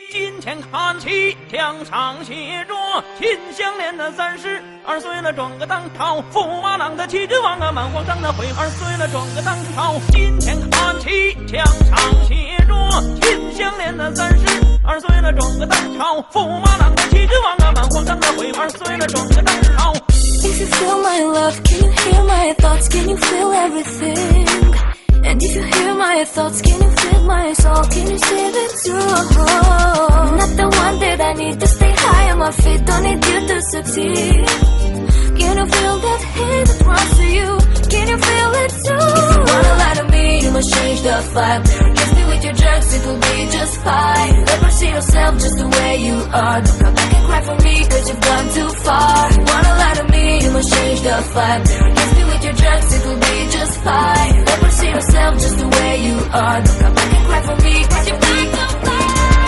金钱看齐，墙上写着秦香莲的32岁了，转个当朝，驸马郎的气质旺啊，满皇上的回2岁了，转个当朝。金钱看齐，墙上写着秦香莲的32岁了，转个当朝，驸马郎的气质旺啊，满皇上的回2岁了，转个当朝。 If you feel my love, can you hear my thoughts? Can you feel everything? And if you hear my thoughts, can you feel my soul? Can you see it too? I'm not the one that I need to stay high on my feet. Don't need you to succeed. Can you feel that hate that runs to you? Can you feel it too? If you wanna lie to me, you must change the vibe. Kiss me with your drugs, it will be just fine. Never see yourself just the way you are. Don't come back and cry for me, cause you've gone too far. You wanna lie to me, you must change the vibe. Kiss me with your drugs, it will be just fine. Never see yourself just the way you are. Don't come back and cry for me, cause you've gone too far.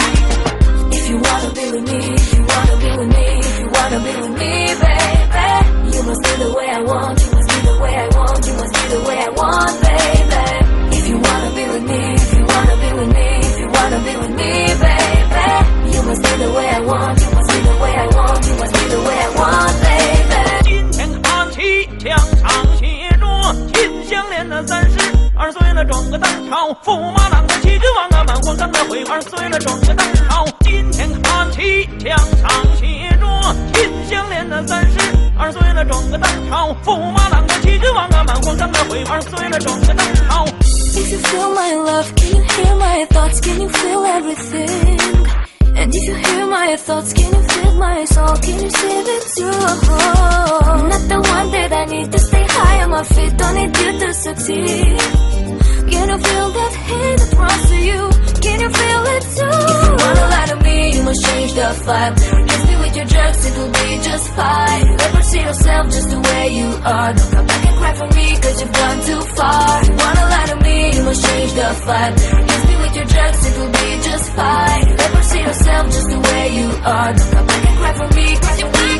If you wanna be with me, if you wanna be with me, if you wanna be with me, baby, you must be the way I want, you must be the way I want, you must be the way I want, baby. If you wanna be with me, if you wanna be with me, if you wanna be with me, baby, you must be the way I want, you must be the way I want, you must be the way I want, baby. 金钱看齐，墙上写着秦香莲的32岁了，转个当朝，驸马郎的气质旺啊，满皇上的回2岁了，转个当朝。金钱看齐，墙上写着秦香莲的32岁了，转个当朝，驸马郎的气质旺啊，满皇上的回2岁了，转个当朝。 If you feel my love, can you hear my thoughts? Can you feel everything? And if you hear my thoughts, can you feel my soul? Can you see it too? I'm not the one that I need to stay high on my feet. Don't need you to succeed. Can you feel that hate that runs to you? Can you feel it too? If you wanna lie to me, you must change the vibe. Kiss me with your drugs, it will be just fine. Never see yourself just the way you are. Don't come back and cry for me, cause you've gone too far. You wanna lie to me, you must change the vibe. Kiss me with your drugs, it will be just fine. Never see yourself just the way you are. Don't come back and cry for me, cause you've gone